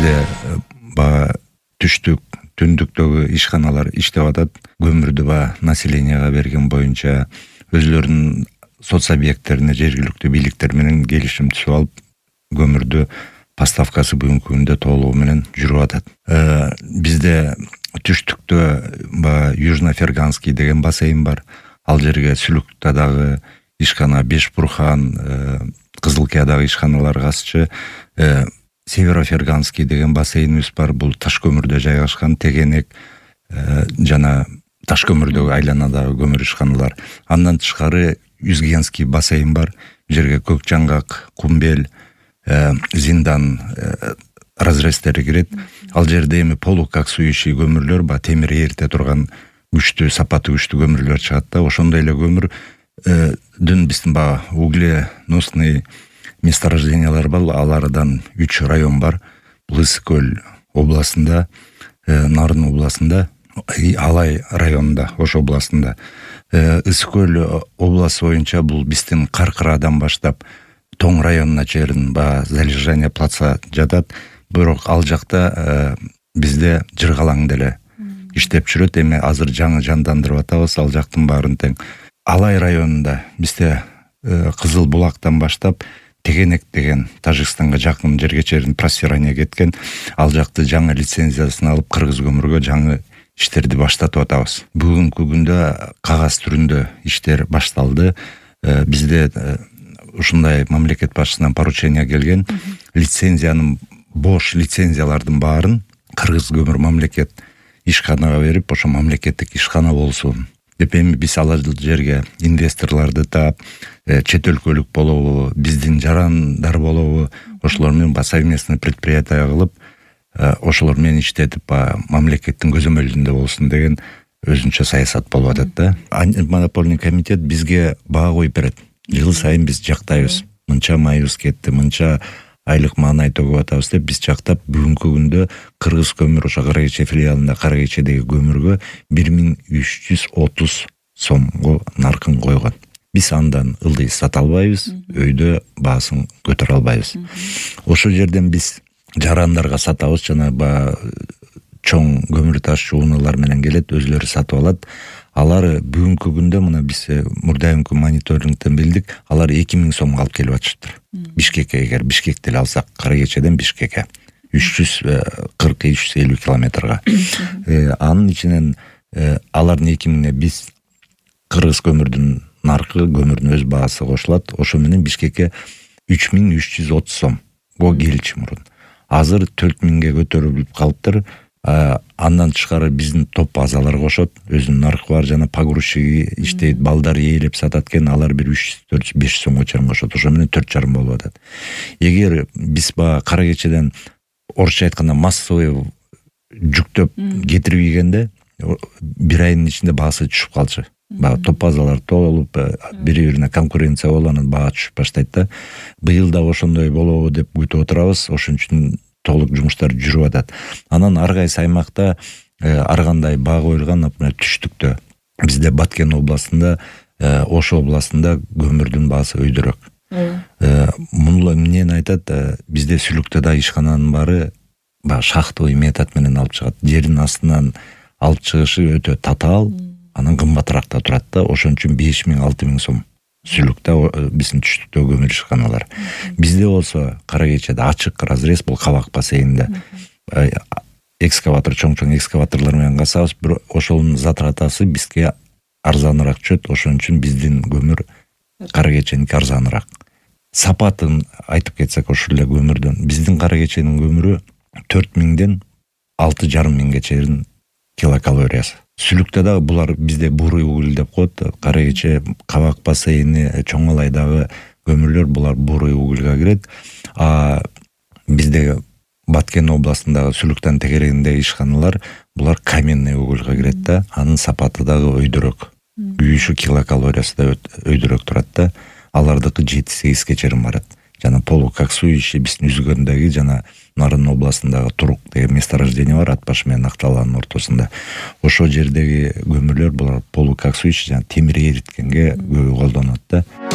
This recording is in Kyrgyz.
бизде баягы түндүктөгү ишканалар иштеп атат. Көмүрдү баягы населенияга берген боюнча өзлөрүнүн соц объекттерине жергиликтүү бийликтер менен келишим түзүп алып, көмүрдү поставкасы бүгүнкү күндө толугу менен жүрүп атат. Бизде түштүктө баягы Южно-Ферганский деген бассейн бар. Ал жерге Сүлүктадагы ишкана, Бешбурхан, Кызылкиядагы ишканалар касчы. Северо-Ферганский деген бассейнибиз бар. Бул таш көмүрдө жайгашкан тегенек жана таш көмүрдөгү айланадагы көмүр ишканалар. Андан тышкары Юзгенский бассейн бар. Бул жерге Көк Жаңгак, Кумбел, Зиндан разрезтери кирет. Ал жерде эми полукоксующий көмүрлөр бар, темир эрите турган күчтүү, сапаты күчтүү көмүрлөр чыгат да. Ошондой эле көмүр дүн биздин баягы угленосный месторождениялар бар. Алардан 3 район бар. Бул Ысык-Көл областында, Нарын областында, Алай районунда, Ош областында. Ысык-Көл областы боюнча бул биздин Каркырадан баштап Тоң районуна чейин залежание плаца жатат. Бирок ал жакта бизде жыргалаң деле иштеп жүрөт. Эми азыр жаңы жандандырып атабыз ал жактын баарын тең. Алай районунда бизде Кызыл Булактан баштап Тегенек деген Тажикстанга жакын жерге чейин просферание кеткен. Ал жакты жаңы лицензиясын алып кыргыз көмүргө жаңы иштерди баштатып атабыз. Бүгүнкү күндө кагаз түрүндө иштер башталды. Бизде ушундай мамлекет башчысынан поручение келген. Лицензиянын бош лицензиялардын баарын кыргыз көмүр мамлекет ишканага берип, ошо мамлекеттик ишкана болсун деп эми биз ал жерге инвесторлорду таап, чет өлкөлүк болобу, биздин жарандар болобу, ошолор менен совместный предприятие кылып, ошолор менен иштетип, мамлекеттин көзөмөлүндө болсун деген өзүнчө саясат болуп атат да. Антимонопольный комитет бизге баа коюп берет. Жыл сайын биз жактайбыз. Мынча майыбыз кетти, мынча айлык маанай төгүп атабыз деп биз жактап, бүгүнкү күндө Кыргыз көмүр ошо Каракече филиалында Каракечедеги көмүргө 1330 сомго наркын койгон. Биз андан ылдый сата албайбыз, өйдө баасын көтөрө албайбыз. Ошол жерден биз жарандарга сатабыз, жана чоң көмүр ташчы унуулар менен келет, өзлөрү сатып алат. Алар бүгүнкү күндө мына биз мурдайымкы мониторингден билдик, алар 2000 сомго алып келип атышыптыр. Бишкекке, эгер Бишкектен алсак, Каракечеден Бишкекке 340-350 километрга. Анын ичинен алардын 2000-не биз кыргыз көмүрдүн наркы, көмүрдүн өз баасы кошулат. Ошо менен Бишкекке 3330 сомго келчү мурун. Азыр 4000ге көтөрүлүп калыптыр. Андан тышкары биздин топ базалар кошот, өзүнүн наркы бар, жана погрузчиги иштейт, балдар ээлеп сатат экен, алар бир 300-500 сомго чейин кошот. Ошо менен 4,5 болуп атат. Эгер биз Каракечеден орусча айтканда массовый жүктөп кетирбегенде бир айдын ичинде баасы түшүп калчу. Топ базалар толуп, бири-бирине конкуренция болуп, баа түшүп баштайт да. Быйыл да ошондой болобу деп күтүп отурабыз. Ошон үчүн толук жумуштар жүрүп атат. Анан ар кайсы аймакта ар кандай баа коюлган, например, түштүктө бизде Баткен областында, Ош областында көмүрдүн баасы өйдөрөөк. Муну эмнени айтат? Бизде Сүлүктөдө ишкананын баары шахтовый метод менен алып чыгат. Жердин астынан алып чыгышы өтө татаал, анан кымбатыраак да турат да. Ошон үчүн 5000-6000 сом. Сүлүктө биздин түштүктө көмүр ишканалар. Бизде болсо Каракечеде ачык разрез, бул Кабак бассейнинде. Экскаватор, чоң-чоң экскаваторлор менен касабыз, бирок ошонун затратасы бизге арзаныраак түшөт. Ошон үчүн биздин көмүр Каракеченики арзаныраак. Сапатын айтып кетсек, ошол эле көмүрдөн биздин Каракеченин көмүрү 4000ден 6500 чейин килокалориясы. Сүлүктө да булар бизде бурый уголь деп коет. Каракече, Кабак бассейни, Чоңалайдагы көмүрлөр булар бурый угольга кирет. Бизде Баткен областындагы Сүлүктөн тегерегиндеги ишканалар булар каменный угольга кирет да. Анын сапаты дагы өйдөрөөк. Күйүүшү, килокалориясы да өйдөрөөк турат да. Алардыкы 7-8ге чейин барат. Жана полукоксующий биздин Үзгөндөгү жана Нарын областындагы Турук деген месторождение бар, Атбаш менен Акталаанын ортосунда. Ошол жердеги көмүрлөр булар полукоксующий, жана темир эриткенге көбү колдонулат да.